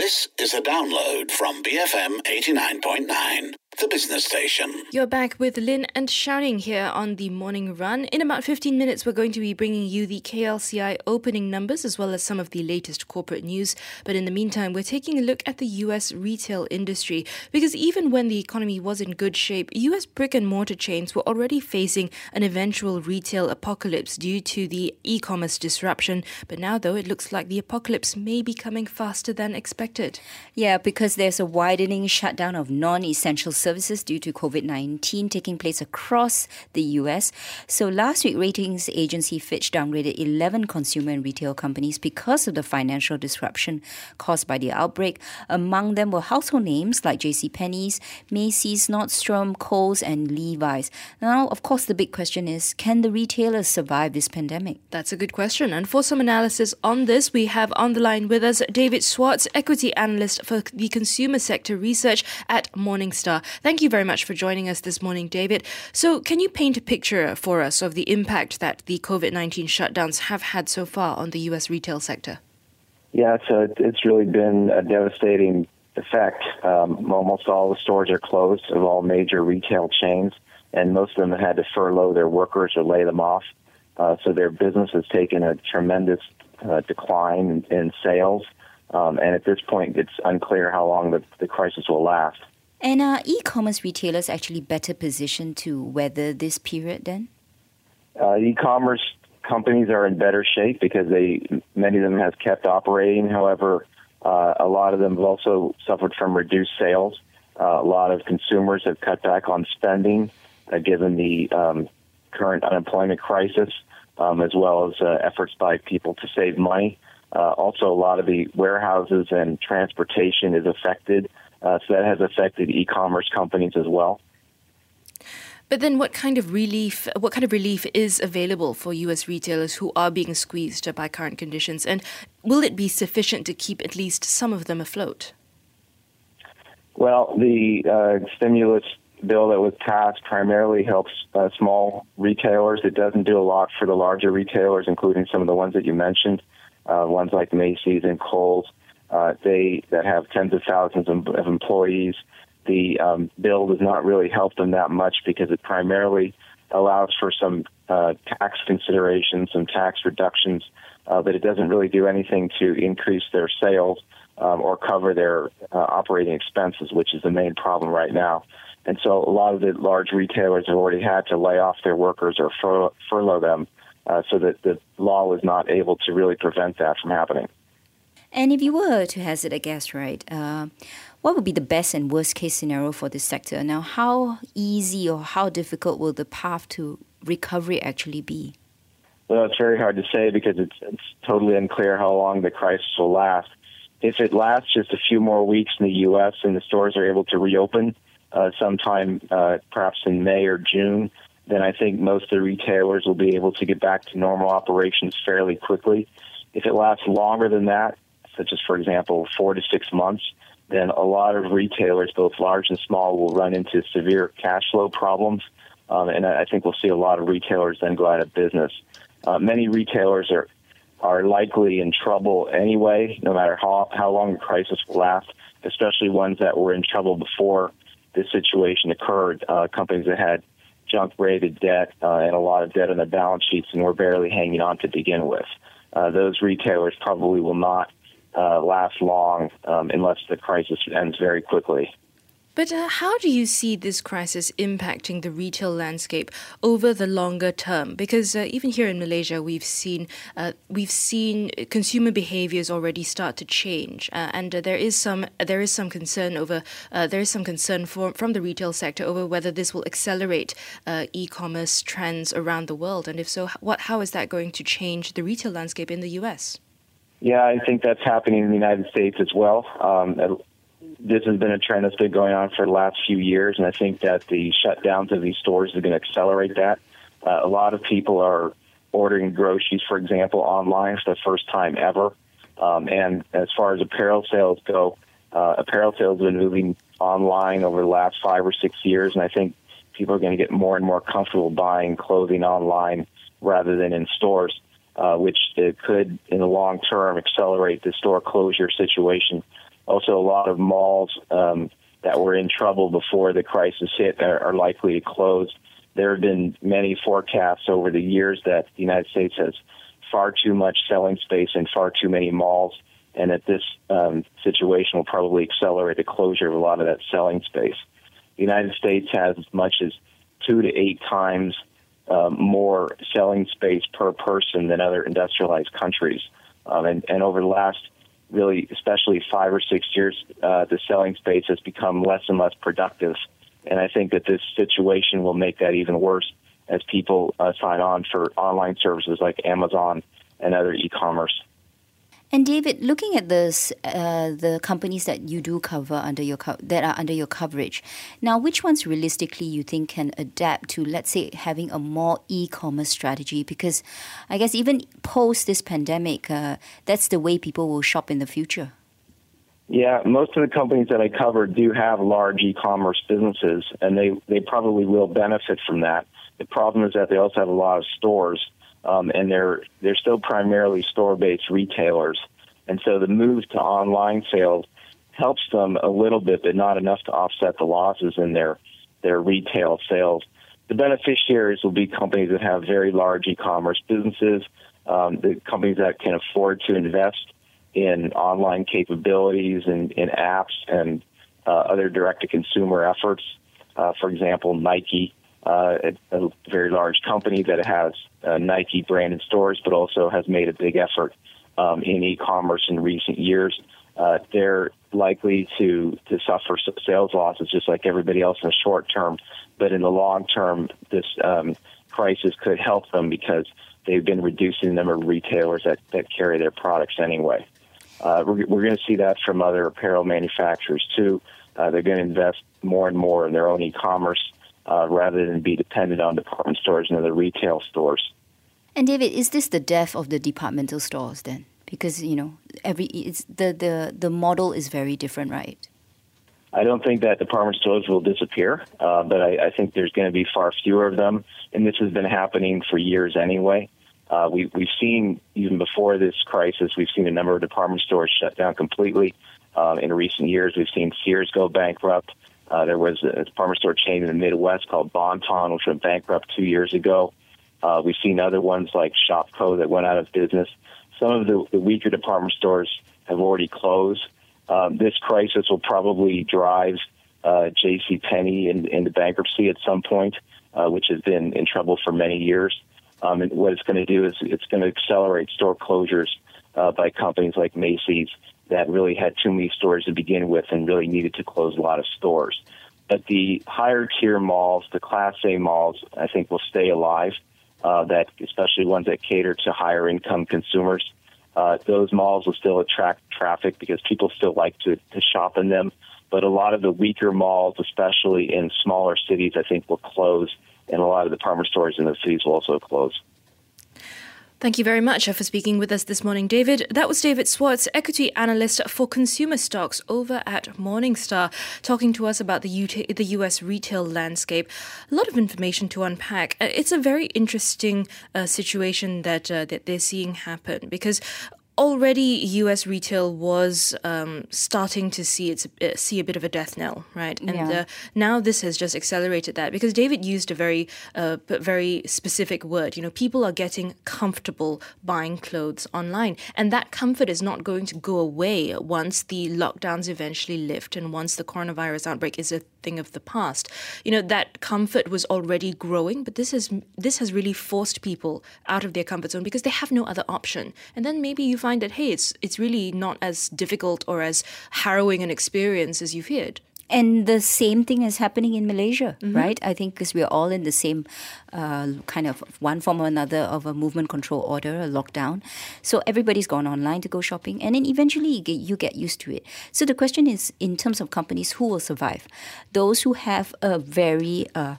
This is a download from BFM 89.9, the business station. You're back with Lynn and Shouting here on the Morning Run. In about 15 minutes, we're going to be bringing you the KLCI opening numbers as well as some of the latest corporate news. But in the meantime, we're taking a look at the US retail industry because even when the economy was in good shape, US brick and mortar chains were already facing an eventual retail apocalypse due to the e-commerce disruption. But now, though, it looks like the apocalypse may be coming faster than expected. Yeah, because there's a widening shutdown of non-essential services due to COVID-19 taking place across the US. So last week, ratings agency Fitch downgraded 11 consumer and retail companies because of the financial disruption caused by the outbreak. Among them were household names like JCPenney's, Macy's, Nordstrom, Kohl's and Levi's. Now, of course, the big question is, can the retailers survive this pandemic? That's a good question. And for some analysis on this, we have on the line with us David Swartz, equity analyst for the consumer sector research at Morningstar. Thank you very much for joining us this morning, David. So can you paint a picture for us of the impact that the COVID-19 shutdowns have had so far on the U.S. retail sector? Yeah, so it's really been a devastating effect. Almost all the stores are closed of all major retail chains, and most of them have had to furlough their workers or lay them off. So their business has taken a tremendous decline in sales. And at this point, it's unclear how long the crisis will last. And are e-commerce retailers actually better positioned to weather this period then? E-commerce companies are in better shape because many of them have kept operating. However, a lot of them have also suffered from reduced sales. A lot of consumers have cut back on spending given the current unemployment crisis, as well as efforts by people to save money. Also, a lot of the warehouses and transportation is affected. So that has affected e-commerce companies as well. But then what kind of relief is available for U.S. retailers who are being squeezed by current conditions? And will it be sufficient to keep at least some of them afloat? Well, the stimulus bill that was passed primarily helps small retailers. It doesn't do a lot for the larger retailers, including some of the ones that you mentioned, ones like Macy's and Kohl's. That have tens of thousands of employees. The bill does not really help them that much because it primarily allows for some tax considerations, some tax reductions, but it doesn't really do anything to increase their sales or cover their operating expenses, which is the main problem right now. And so a lot of the large retailers have already had to lay off their workers or furlough them, so that the law was not able to really prevent that from happening. And if you were to hazard a guess, right, what would be the best and worst case scenario for this sector? Now, how easy or how difficult will the path to recovery actually be? Well, it's very hard to say because it's totally unclear how long the crisis will last. If it lasts just a few more weeks in the U.S. and the stores are able to reopen sometime perhaps in May or June, then I think most of the retailers will be able to get back to normal operations fairly quickly. If it lasts longer than that, such as, for example, 4 to 6 months, then a lot of retailers, both large and small, will run into severe cash flow problems. And I think we'll see a lot of retailers then go out of business. Many retailers are likely in trouble anyway, no matter how long the crisis will last, especially ones that were in trouble before this situation occurred, companies that had junk-rated debt and a lot of debt on their balance sheets and were barely hanging on to begin with. Those retailers probably will not last long unless the crisis ends very quickly. But how do you see this crisis impacting the retail landscape over the longer term? Because even here in Malaysia, we've seen consumer behaviours already start to change, and there is some concern from the retail sector over whether this will accelerate e-commerce trends around the world, and if so, how is that going to change the retail landscape in the US? Yeah, I think that's happening in the United States as well. This has been a trend that's been going on for the last few years, and I think that the shutdowns of these stores is going to accelerate that. A lot of people are ordering groceries, for example, online for the first time ever. And as far as apparel sales go, apparel sales have been moving online over the last 5 or 6 years, and I think people are going to get more and more comfortable buying clothing online rather than in stores, which could, in the long term, accelerate the store closure situation. Also, a lot of malls that were in trouble before the crisis hit are likely to close. There have been many forecasts over the years that the United States has far too much selling space in far too many malls, and that this situation will probably accelerate the closure of a lot of that selling space. The United States has as much as 2 to 8 times more selling space per person than other industrialized countries. And over the last, really, especially 5 or 6 years, the selling space has become less and less productive. And I think that this situation will make that even worse as people sign on for online services like Amazon and other e-commerce. And David, looking at this, the companies that you do cover that are under your coverage, now which ones realistically you think can adapt to, let's say, having a more e-commerce strategy? Because I guess even post this pandemic, that's the way people will shop in the future. Yeah, most of the companies that I cover do have large e-commerce businesses, and they probably will benefit from that. The problem is that they also have a lot of stores, and they're still primarily store-based retailers. And so the move to online sales helps them a little bit, but not enough to offset the losses in their retail sales. The beneficiaries will be companies that have very large e-commerce businesses, the companies that can afford to invest in online capabilities and in apps and other direct-to-consumer efforts. For example, Nike, a very large company that has Nike branded stores, but also has made a big effort in e-commerce in recent years. They're likely to suffer sales losses just like everybody else in the short term, but in the long term, this crisis could help them because they've been reducing the number of retailers that carry their products anyway. We're going to see that from other apparel manufacturers too. They're going to invest more and more in their own e-commerce rather than be dependent on department stores and other retail stores. And David, is this the death of the departmental stores then? Because the model is very different, right? I don't think that department stores will disappear, but I think there's going to be far fewer of them, and this has been happening for years anyway. We've seen, even before this crisis, we've seen a number of department stores shut down completely. In recent years, we've seen Sears go bankrupt. There was a department store chain in the Midwest called Bon-Ton, which went bankrupt 2 years ago. We've seen other ones like Shopko that went out of business. Some of the weaker department stores have already closed. This crisis will probably drive JCPenney into bankruptcy at some point, which has been in trouble for many years. And what it's going to do is it's going to accelerate store closures by companies like Macy's that really had too many stores to begin with and really needed to close a lot of stores. But the higher tier malls, the Class A malls, I think will stay alive, that especially ones that cater to higher income consumers. Those malls will still attract traffic because people still like to shop in them. But a lot of the weaker malls, especially in smaller cities, I think will close, and a lot of department stores in those cities will also close. Thank you very much for speaking with us this morning, David. That was David Swartz, equity analyst for consumer stocks over at Morningstar, talking to us about the US retail landscape. A lot of information to unpack. It's a very interesting situation that they're seeing happen because already US retail was starting to see a bit of a death knell, right? And now this has just accelerated that because David used a very specific word. People are getting comfortable buying clothes online, and that comfort is not going to go away once the lockdowns eventually lift and once the coronavirus outbreak is a thing of the past. That comfort was already growing, but this has really forced people out of their comfort zone because they have no other option. And then maybe you find that, hey, it's really not as difficult or as harrowing an experience as you feared. And the same thing is happening in Malaysia, right? I think because we're all in the same kind of one form or another of a movement control order, a lockdown. So everybody's gone online to go shopping, and then eventually you get used to it. So the question is, in terms of companies, who will survive? Those who have a very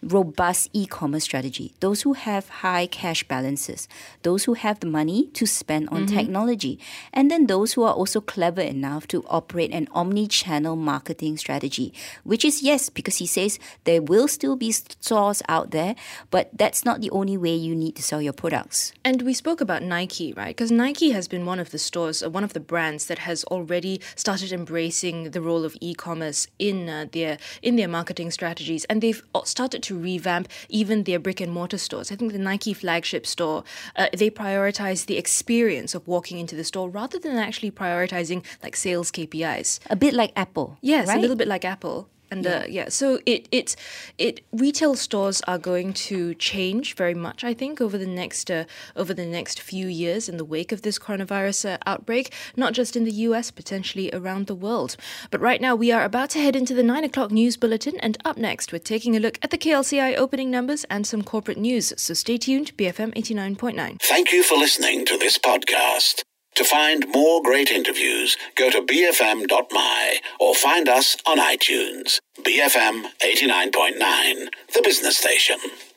robust e-commerce strategy, those who have high cash balances, those who have the money to spend on technology, and then those who are also clever enough to operate an omni-channel marketing strategy, which is, yes, because he says there will still be stores out there, but that's not the only way you need to sell your products. And we spoke about Nike, right? Because Nike has been one of the stores, one of the brands that has already started embracing the role of e-commerce in their marketing strategies, and they've started to revamp even their brick and mortar stores. I think the Nike flagship store, they prioritize the experience of walking into the store rather than actually prioritizing like sales KPIs. A bit like Apple. Yes, right? a little bit like Apple. And so retail stores are going to change very much, I think, over the next few years in the wake of this coronavirus outbreak, not just in the US, potentially around the world. But right now, we are about to head into the 9 o'clock news bulletin, and up next, we're taking a look at the KLCI opening numbers and some corporate news. So stay tuned, BFM 89.9. Thank you for listening to this podcast. To find more great interviews, go to bfm.my or find us on iTunes. BFM 89.9, the business station.